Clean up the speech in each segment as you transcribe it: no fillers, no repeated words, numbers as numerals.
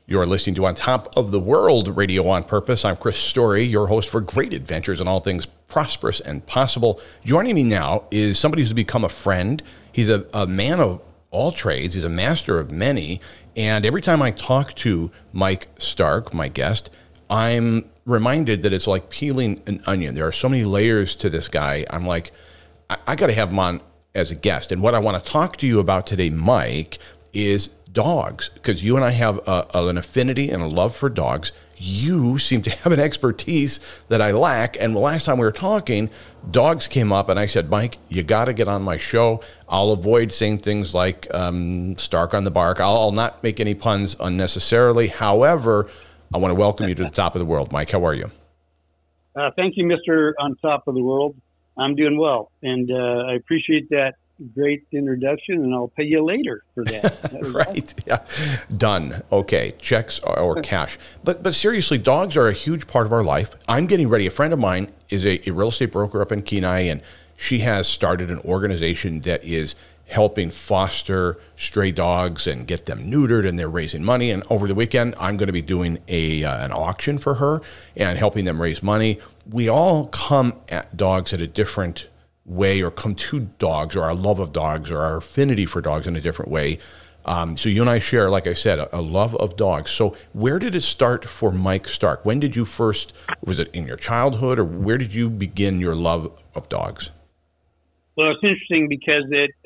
You're listening to On Top of the World Radio on Purpose. I'm Chris Story, your host for great adventures and all things prosperous and possible. Joining me now is somebody who's become a friend. He's a man of all trades. He's a master of many. And every time I talk to Mike Stark, my guest, I'm reminded that it's like peeling an onion. There are so many layers to this guy. I'm like, I got to have him on as a guest. And what I want to talk to you about today, Mike, is dogs, because you and I have an affinity and a love for dogs. You seem to have an expertise that I lack. And the last time we were talking, dogs came up, and I said, Mike, you got to get on my show. I'll avoid saying things like Stark on the bark. I'll not make any puns unnecessarily. However, I want to welcome you to the top of the world. Mike, how are you? Thank you, Mr. On Top of the World. I'm doing well, and I appreciate that great introduction, and I'll pay you later for that. Right. Yeah. Done. Okay. Checks or cash. But seriously, dogs are a huge part of our life. I'm getting ready. A friend of mine is a real estate broker up in Kenai, and she has started an organization that is helping foster stray dogs and get them neutered, and they're raising money. And over the weekend, I'm going to be doing an auction for her and helping them raise money. We all come at dogs at a different way, or come to dogs, or our love of dogs, or our affinity for dogs in a different way. So you and I share, like I said, a love of dogs. So where did it start for Mike Stark? When did you first, was it in your childhood, or where did you begin your love of dogs? Well, it's interesting because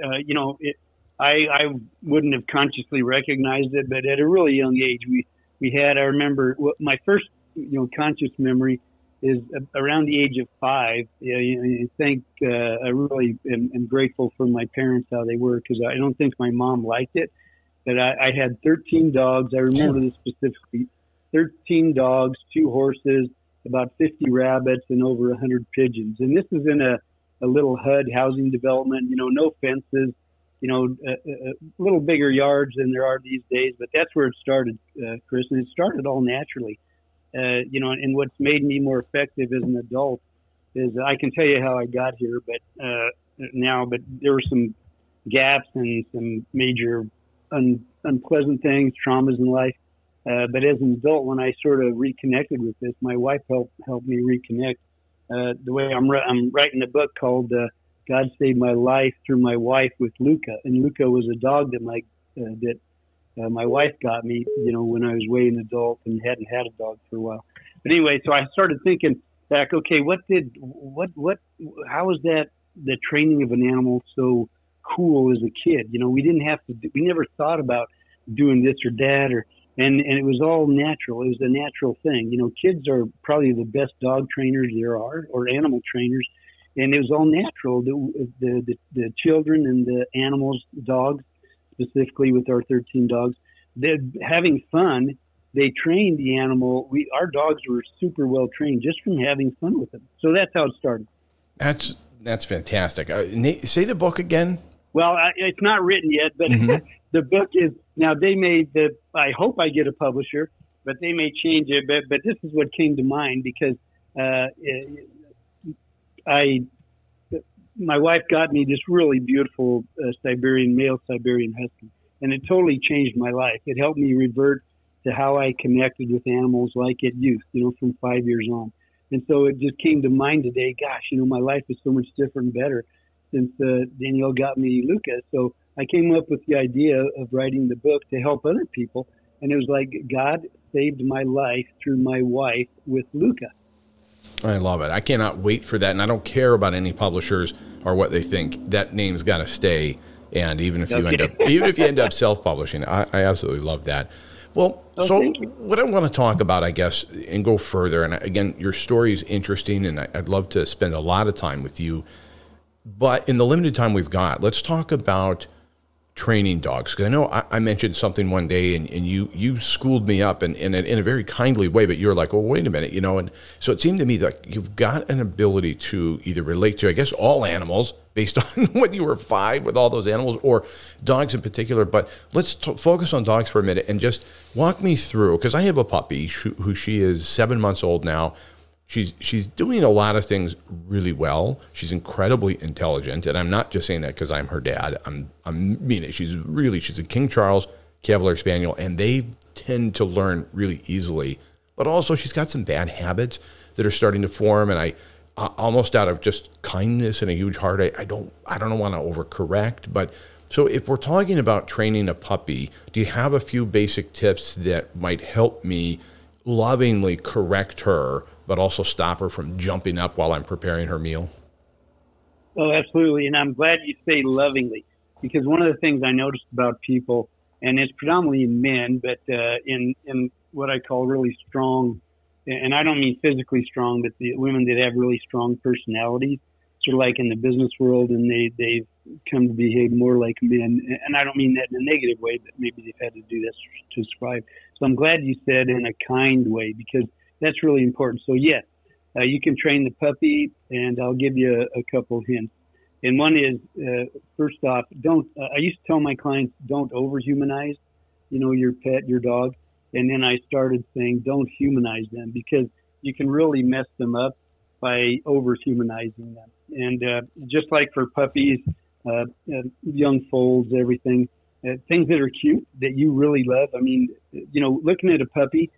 I wouldn't have consciously recognized it, but at a really young age, I remember my first, conscious memory is around the age of 5. I really am grateful for my parents, how they were, because I don't think my mom liked it. But I had 13 dogs. I remember this specifically: 13 dogs, 2 horses, about 50 rabbits, and over 100 pigeons. And this is in a little HUD housing development. No fences. A little bigger yards than there are these days. But that's where it started, Chris. And it started all naturally. And what's made me more effective as an adult is I can tell you how I got here, but there were some gaps and some major unpleasant things, traumas in life. But as an adult, when I sort of reconnected with this, my wife helped me reconnect. The way I'm writing a book called God Saved My Life through my wife with Luca, and Luca was a dog that my wife got me, when I was way an adult and hadn't had a dog for a while. But anyway, so I started thinking back, okay, how was that, the training of an animal so cool as a kid? We never thought about doing this or that, and it was all natural. It was a natural thing. Kids are probably the best dog trainers there are, or animal trainers. And it was all natural. The children and the animals, dogs, specifically with our 13 dogs, they're having fun. They trained the animal. Our dogs were super well trained just from having fun with them. So that's how it started. That's fantastic. Say the book again. Well, it's not written yet, but the book is, now they made I hope I get a publisher, but they may change it. But this is what came to mind because my wife got me this really beautiful male Siberian Husky, and it totally changed my life. It helped me revert to how I connected with animals like at youth, from 5 years on. And so it just came to mind today, gosh, my life is so much different and better since Danielle got me Luca. So I came up with the idea of writing the book to help other people, and it was like God saved my life through my wife with Luca. I love it. I cannot wait for that, and I don't care about any publishers or what they think. That name's got to stay. And even if you end up self-publishing, I absolutely love that. Well, so what I want to talk about, I guess, and go further, and again, your story is interesting, and I'd love to spend a lot of time with you. But in the limited time we've got, let's talk about training dogs. Because I know I mentioned something one day, and you schooled me up in a very kindly way, but you're like, well, wait a minute, and so it seemed to me that you've got an ability to either relate to, I guess, all animals based on when you were 5 with all those animals, or dogs in particular. But let's focus on dogs for a minute and just walk me through, because I have a puppy who she is 7 months old now. She's doing a lot of things really well. She's incredibly intelligent, and I'm not just saying that because I'm her dad. I mean it. She's a King Charles Cavalier Spaniel, and they tend to learn really easily. But also, she's got some bad habits that are starting to form, and I almost out of just kindness and a huge heart, I don't want to overcorrect. But so if we're talking about training a puppy, do you have a few basic tips that might help me lovingly correct her, but also stop her from jumping up while I'm preparing her meal? Oh, absolutely. And I'm glad you say lovingly, because one of the things I noticed about people, and it's predominantly in men, but in what I call really strong, and I don't mean physically strong, but the women that have really strong personalities, sort of like in the business world, and they've come to behave more like men. And I don't mean that in a negative way, but maybe they've had to do this to survive. So I'm glad you said in a kind way, because that's really important. So yes, you can train the puppy, and I'll give you a couple hints. And one is, first off, I used to tell my clients, don't overhumanize, your pet, your dog. And then I started saying, don't humanize them, because you can really mess them up by overhumanizing them. And just like for puppies, young foals, everything, things that are cute that you really love. I mean, looking at a puppy,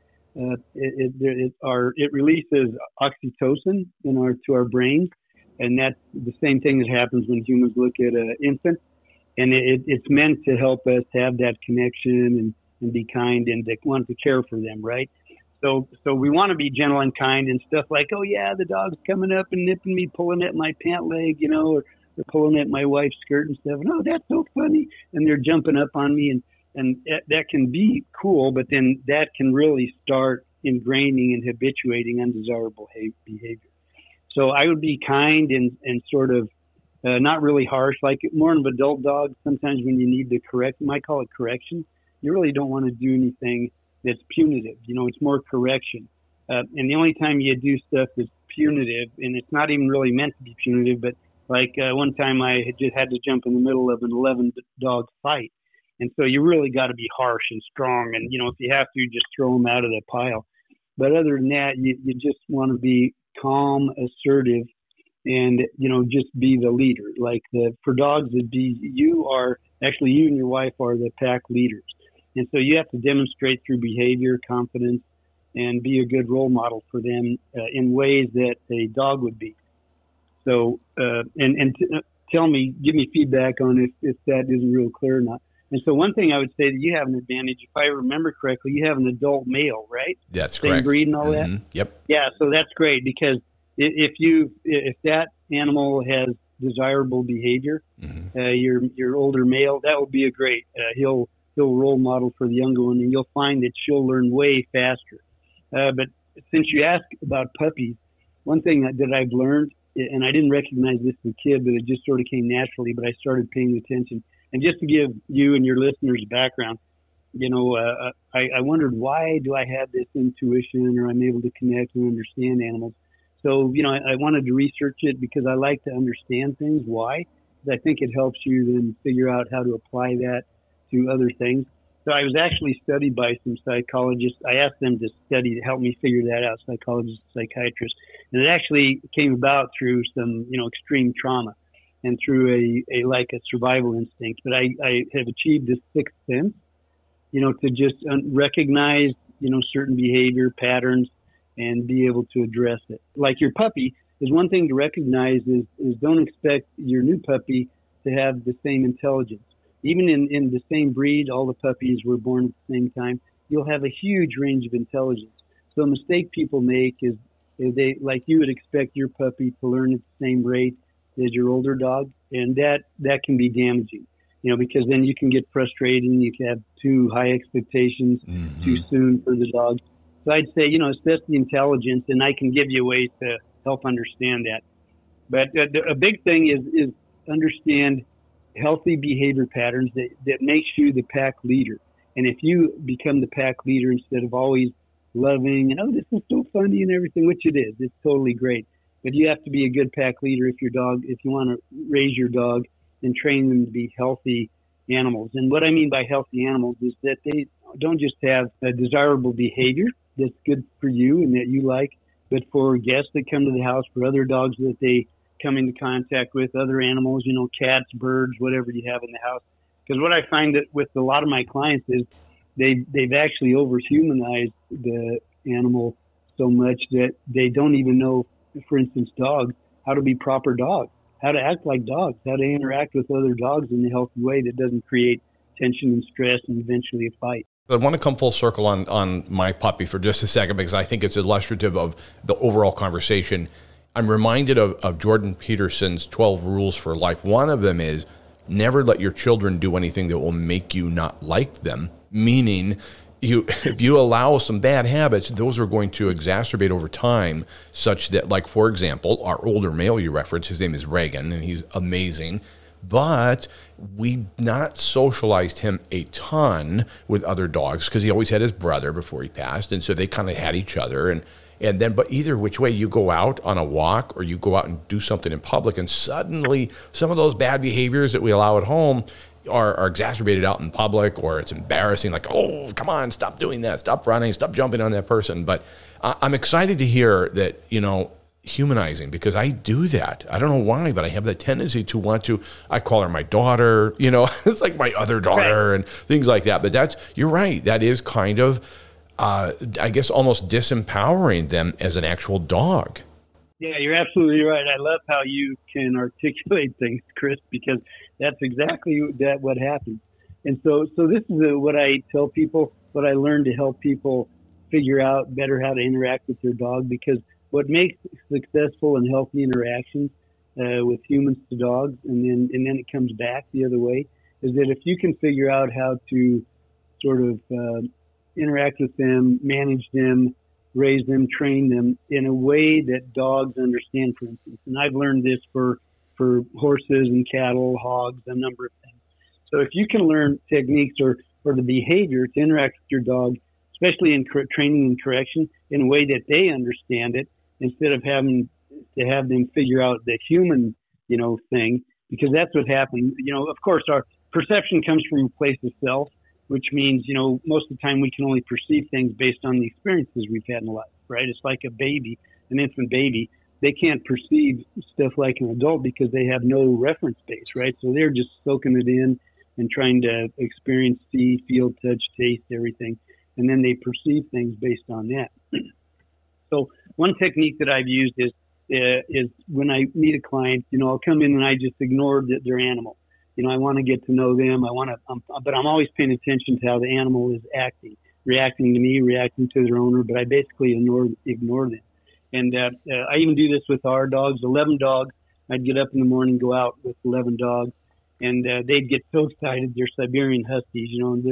it releases oxytocin to our brains, and that's the same thing that happens when humans look at an infant. And it's meant to help us have that connection and be kind and to want to care for them, right? So we want to be gentle and kind, and stuff like, oh yeah, the dog's coming up and nipping me, pulling at my pant leg, or they're pulling at my wife's skirt and stuff. And, oh, that's so funny. And they're jumping up on me, and that can be cool, but then that can really start ingraining and habituating undesirable behavior. So I would be kind and sort of not really harsh, like more of an adult dog. Sometimes when you need to correct, you might call it correction. You really don't want to do anything that's punitive. It's more correction. And the only time you do stuff that's punitive, and it's not even really meant to be punitive, but like one time I had to jump in the middle of an 11-dog fight. And so you really got to be harsh and strong. And, if you have to, just throw them out of the pile. But other than that, you just want to be calm, assertive, and, just be the leader. Like for dogs, you and your wife are the pack leaders. And so you have to demonstrate through behavior, confidence, and be a good role model for them in ways that a dog would be. So, give me feedback on if that isn't real clear or not. And so one thing I would say that you have an advantage, if I remember correctly, you have an adult male, right? That's Same correct. Breed and all Mm-hmm. that? Yep. Yeah, so that's great, because if that animal has desirable behavior, mm-hmm. Your older male, that will be a great, he'll role model for the younger one, and you'll find that she'll learn way faster. But since you asked about puppies, one thing that I've learned, and I didn't recognize this as a kid, but it just sort of came naturally, but I started paying attention. And just to give you and your listeners background, I wondered, why do I have this intuition, or I'm able to connect and understand animals? So, I wanted to research it because I like to understand things. Why? Because I think it helps you then figure out how to apply that to other things. So I was actually studied by some psychologists. I asked them to study to help me figure that out, psychologists, psychiatrists. And it actually came about through some, extreme trauma and through a survival instinct. But I have achieved this sixth sense, to just recognize, certain behavior patterns and be able to address it. Like your puppy, is one thing to recognize is don't expect your new puppy to have the same intelligence. Even in the same breed, all the puppies were born at the same time, you'll have a huge range of intelligence. So a mistake people make is they, like, you would expect your puppy to learn at the same rate as your older dog, and that can be damaging, because then you can get frustrated and you can have too high expectations mm-hmm. too soon for the dog. So I'd say, assess the intelligence, and I can give you ways to help understand that. But a big thing is understand healthy behavior patterns that makes you the pack leader. And if you become the pack leader instead of always loving and, oh, this is so funny and everything, which it is, it's totally great. But you have to be a good pack leader if you want to raise your dog and train them to be healthy animals. And what I mean by healthy animals is that they don't just have a desirable behavior that's good for you and that you like, but for guests that come to the house, for other dogs that they come into contact with, other animals, cats, birds, whatever you have in the house, Because what I find that with a lot of my clients is they've actually overhumanized the animal so much that they don't even know, for instance, dogs, how to be proper dogs, how to act like dogs, how to interact with other dogs in a healthy way that doesn't create tension and stress and eventually a fight. I want to come full circle on my puppy for just a second, because I think it's illustrative of the overall conversation. I'm reminded of Jordan Peterson's 12 rules for life. One of them is never let your children do anything that will make you not like them, meaning if you allow some bad habits, those are going to exacerbate over time, such that, like, for example, our older male you referenced, his name is Reagan, and he's amazing, but we not socialized him a ton with other dogs because he always had his brother before he passed, and so they kind of had each other, and then, but either which way, you go out on a walk or you go out and do something in public, and suddenly some of those bad behaviors that we allow at home are exacerbated out in public, or it's embarrassing, like, oh, come on, stop doing that, stop running, stop jumping on that person. But I'm excited to hear that, humanizing, because I do that. I don't know why, but I have that tendency to want to, I call her my daughter, it's like my other daughter, right, and things like that. But you're right, that is kind of, I guess, almost disempowering them as an actual dog. Yeah, you're absolutely right. I love how you can articulate things, Chris, because that's exactly what happens. And so this is what I tell people, what I learned to help people figure out better how to interact with their dog, because what makes successful and healthy interactions with humans to dogs, and then it comes back the other way, is that if you can figure out how to sort of interact with them, manage them, raise them, train them in a way that dogs understand, for instance. And I've learned this for horses and cattle, hogs, a number of things. So if you can learn techniques or the behavior to interact with your dog, especially in training and correction, in a way that they understand it, instead of having to have them figure out the human, thing, because that's what happened. Of course, our perception comes from a place of self, which means, most of the time we can only perceive things based on the experiences we've had in life, right? It's like a baby, an infant baby. They can't perceive stuff like an adult because they have no reference base, right? So they're just soaking it in and trying to experience, see, feel, touch, taste, everything. And then they perceive things based on that. So one technique that I've used is when I meet a client, I'll come in and I just ignore their animal. I want to get to know them. But I'm always paying attention to how the animal is acting, reacting to me, reacting to their owner. But I basically ignore them. And I even do this with our dogs, 11 dogs. I'd get up in the morning, go out with 11 dogs, and they'd get so excited. They're Siberian Huskies, and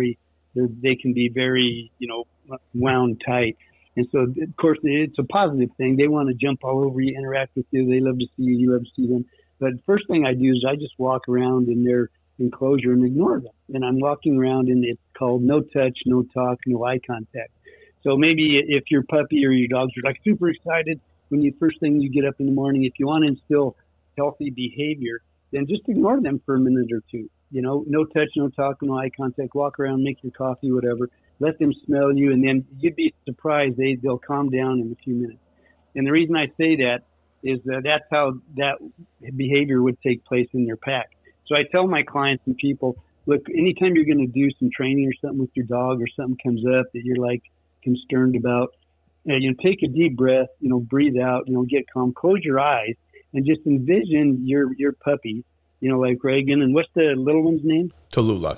they can be very, wound tight. And so, of course, it's a positive thing. They want to jump all over you, interact with you. They love to see you. You love to see them. But first thing I do is I just walk around in their enclosure and ignore them. And I'm walking around, and it's called no touch, no talk, no eye contact. So maybe if your puppy or your dogs are like super excited when first thing you get up in the morning, if you want to instill healthy behavior, then just ignore them for a minute or two. No touch, no talk, no eye contact. Walk around, make your coffee, whatever. Let them smell you, and then you'd be surprised they'll calm down in a few minutes. And the reason I say that is that's how that behavior would take place in their pack. So I tell my clients and people, look, anytime you're going to do some training or something with your dog, or something comes up that you're like concerned about, take a deep breath, breathe out, get calm, close your eyes, and just envision your puppy, like Reagan. And what's the little one's name? Tallulah.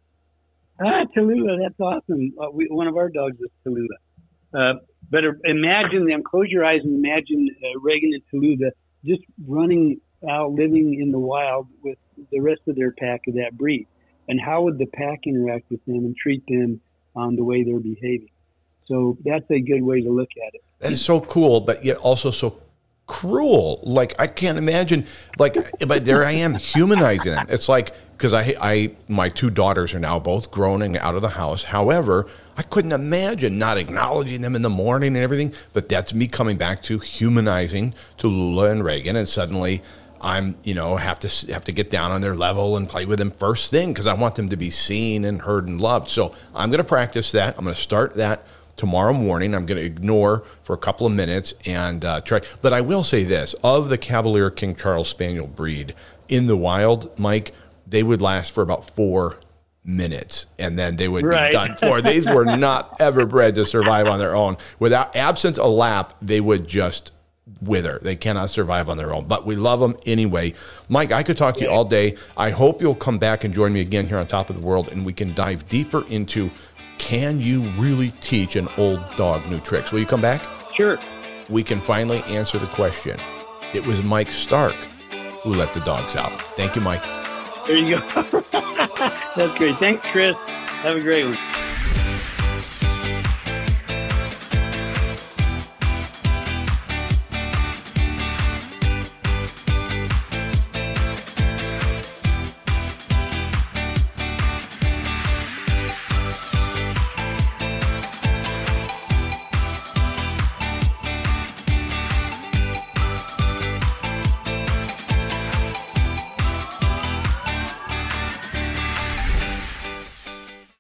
Tallulah, that's awesome. One of our dogs is Tallulah. But imagine them, close your eyes and imagine Reagan and Tallulah just running out, living in the wild with the rest of their pack of that breed. And how would the pack interact with them and treat them on the way they're behaving? So that's a good way to look at it. That is so cool, but yet also so cruel. Like, I can't imagine, but there I am humanizing them. It's like, because my two daughters are now both grown and out of the house. However, I couldn't imagine not acknowledging them in the morning and everything, but that's me coming back to humanizing Tallulah and Reagan, and suddenly I'm, have to get down on their level and play with them first thing, because I want them to be seen and heard and loved. So I'm going to practice that. I'm going to start that tomorrow morning. I'm going to ignore for a couple of minutes and try. But I will say this, of the Cavalier King Charles Spaniel breed in the wild, Mike, they would last for about 4 minutes, and then they would be done for. These were not ever bred to survive on their own. Absent a lap, they would just wither. They cannot survive on their own, but we love them anyway. Mike, I could talk to you all day. I hope you'll come back and join me again here on Top of the World, and we can dive deeper into, can you really teach an old dog new tricks? Will you come back? Sure. We can finally answer the question. It was Mike Stark who let the dogs out. Thank you, Mike. There you go. That's great. Thanks, Chris. Have a great one.